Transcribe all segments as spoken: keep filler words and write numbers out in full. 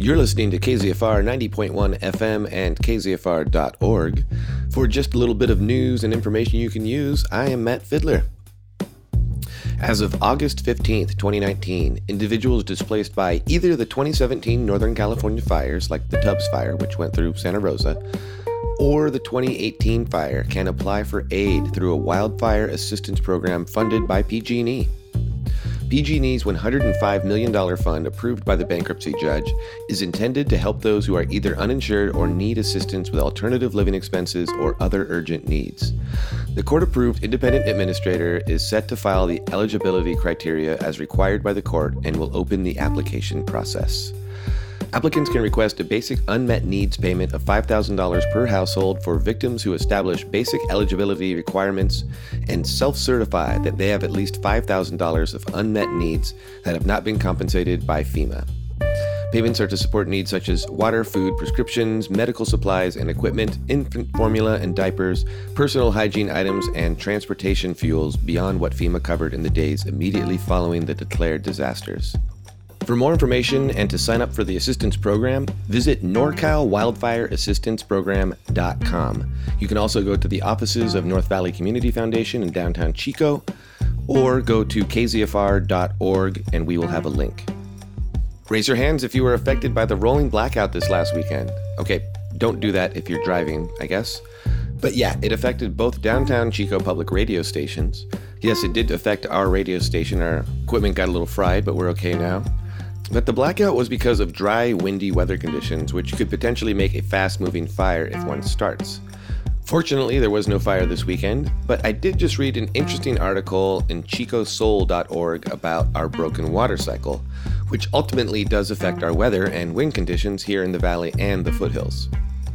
You're listening to K Z F R ninety point one F M and K Z F R dot org. For just a little bit of news and information you can use, I am Matt Fiddler. As of August fifteenth, twenty nineteen, individuals displaced by either the twenty seventeen Northern California fires, like the Tubbs Fire, which went through Santa Rosa, or the twenty eighteen fire can apply for aid through a wildfire assistance program funded by P G and E. P G and E's one hundred five million dollars fund, approved by the bankruptcy judge, is intended to help those who are either uninsured or need assistance with alternative living expenses or other urgent needs. The court-approved independent administrator is set to file the eligibility criteria as required by the court and will open the application process. Applicants can request a basic unmet needs payment of five thousand dollars per household for victims who establish basic eligibility requirements and self-certify that they have at least five thousand dollars of unmet needs that have not been compensated by FEMA. Payments are to support needs such as water, food, prescriptions, medical supplies and equipment, infant formula and diapers, personal hygiene items, and transportation fuels beyond what FEMA covered in the days immediately following the declared disasters. For more information and to sign up for the assistance program, visit nor cal wildfire assistance program dot com. You can also go to the offices of North Valley Community Foundation in downtown Chico, or go to K Z F R dot org and we will have a link. Raise your hands if you were affected by the rolling blackout this last weekend. Okay, don't do that if you're driving, I guess. But yeah, it affected both downtown Chico public radio stations. Yes, it did affect our radio station. Our equipment got a little fried, but we're okay now. But the blackout was because of dry, windy weather conditions, which could potentially make a fast-moving fire if one starts. Fortunately, there was no fire this weekend, but I did just read an interesting article in chico soul dot org about our broken water cycle, which ultimately does affect our weather and wind conditions here in the valley and the foothills.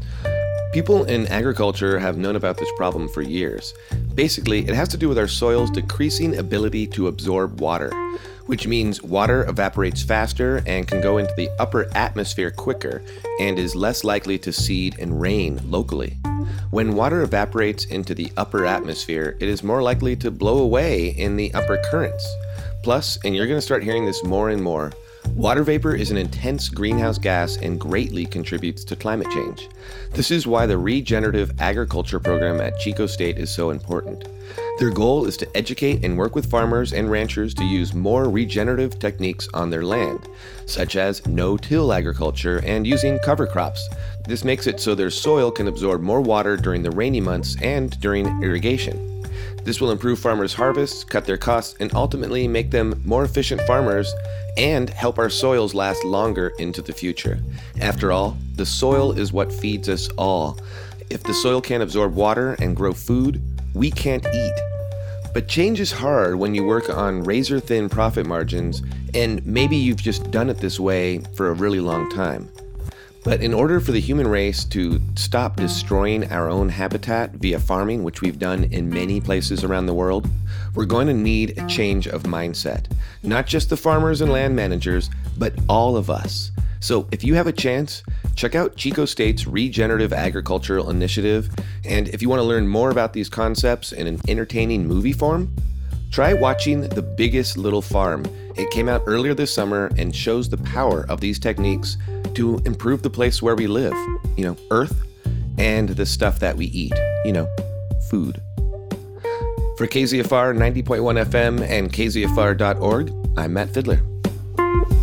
People in agriculture have known about this problem for years. Basically, it has to do with our soil's decreasing ability to absorb water, which means water evaporates faster and can go into the upper atmosphere quicker and is less likely to seed and rain locally. When water evaporates into the upper atmosphere, it is more likely to blow away in the upper currents. Plus, and you're going to start hearing this more and more, water vapor is an intense greenhouse gas and greatly contributes to climate change. This is why the regenerative agriculture program at Chico State is so important. Their goal is to educate and work with farmers and ranchers to use more regenerative techniques on their land, such as no-till agriculture and using cover crops. This makes it so their soil can absorb more water during the rainy months and during irrigation. This will improve farmers' harvests, cut their costs, and ultimately make them more efficient farmers and help our soils last longer into the future. After all, the soil is what feeds us all. If the soil can't absorb water and grow food, we can't eat. But change is hard when you work on razor-thin profit margins, and maybe you've just done it this way for a really long time. But in order for the human race to stop destroying our own habitat via farming, which we've done in many places around the world, we're going to need a change of mindset. Not just the farmers and land managers, but all of us. So if you have a chance, check out Chico State's Regenerative Agricultural Initiative, and if you want to learn more about these concepts in an entertaining movie form, try watching The Biggest Little Farm. It came out earlier this summer and shows the power of these techniques to improve the place where we live, you know, Earth, and the stuff that we eat, you know, food. For K Z F R ninety point one F M and K Z F R dot org, I'm Matt Fiddler.